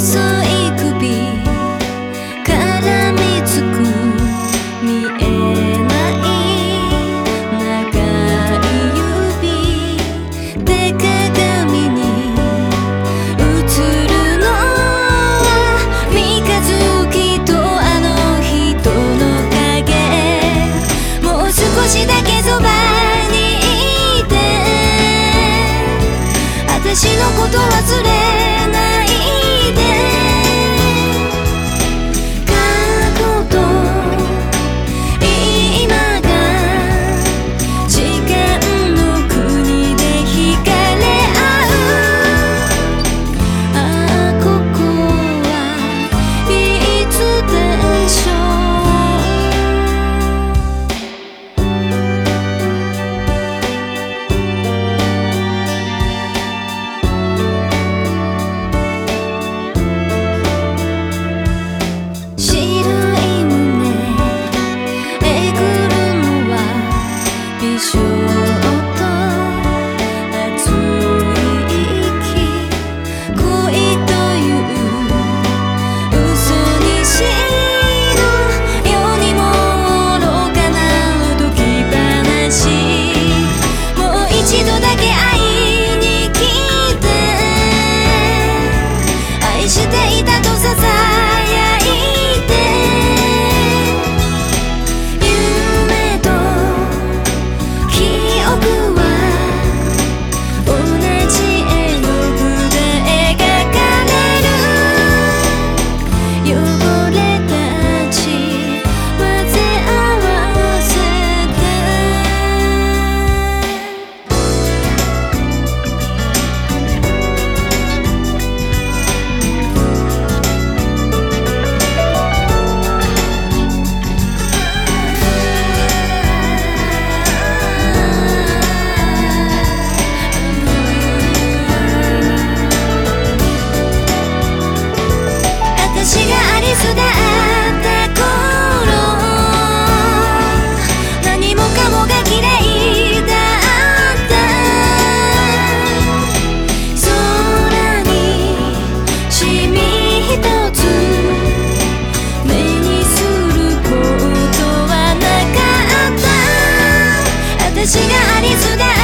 細い首絡みつく見えない長い指で鏡に映るのは三日月とあの人の影。もう少しだけそばにいて私のこと忘れないで。過去と今が時間の国で惹かれ合う。ああここはいつでしょう。白い胸えぐるのは微笑と熱い息。恋という嘘にしろ世にも愚かな解き話。もう一度だけ会いに来て愛していたとささやいて。夢と記憶は同じ絵の具で描かれる。汚れた血混ぜ合わせて。私がアリスだった頃何もかもが綺麗だった。空にシミ一つ目にすることはなかった。私がアリスだ